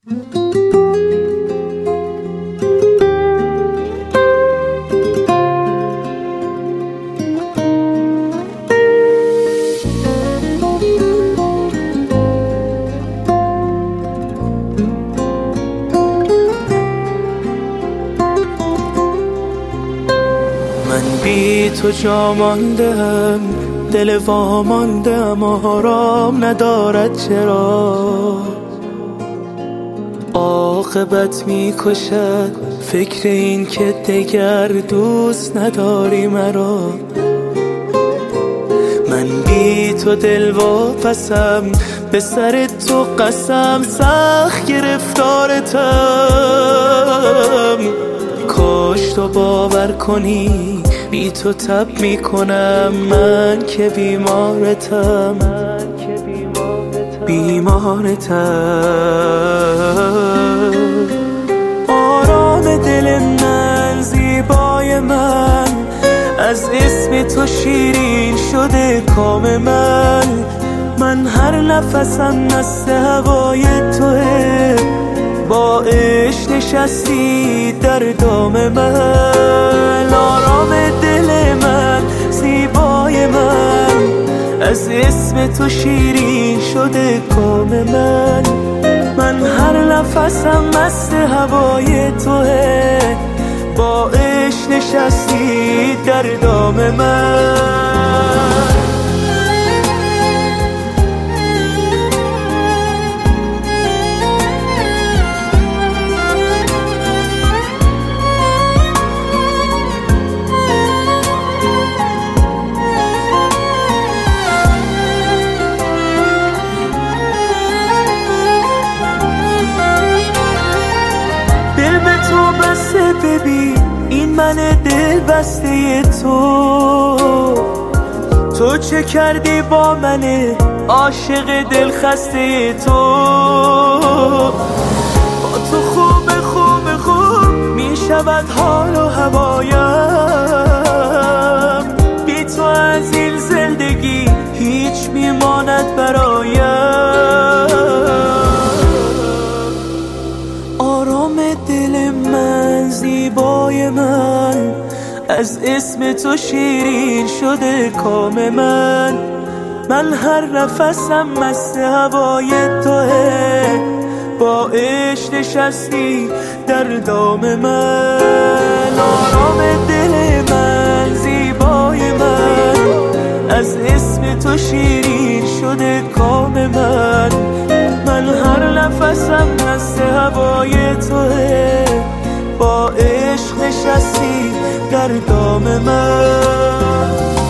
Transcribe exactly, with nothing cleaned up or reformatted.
من بی تو جا ماندم، دل واماندم، آرام ندارد چرا؟ عاقبت می کشد فکر این که دگر دوست نداری مرا. من بی تو دل واپسم، به سر تو قسم سخت گرفتارتم. کاش تو باور کنی بی تو تب می کنم، من که بیمارتم بیمارتم. آرام دل من، زیبای من، از اسم تو شیرین شده کام من. من هر نفسم مست هوای توه، با عشق نشستی در دام من. آرام دل من، زیبای من، از اسم تو شیرین شده کام من. من هر نفسم مست هوای توه، با عشق نشستی در دام من. ببین این من دل بسته تو، تو چه کردی با من عاشق دل خسته تو؟ با تو خوب خوب خوب می شود حال و هوایم، بی تو از این زندگی هیچ می ماند برایم. آرام دل من، زیبای من، از اسم تو شیرین شده کام من. من هر نفسم مست هوای توه، با عشق نشستی در دام من. آرام دل من، زیبای من، از اسم تو شیرین شده کام من. من هر نفسم مست هوای توه، با عشق نشستی در دام من.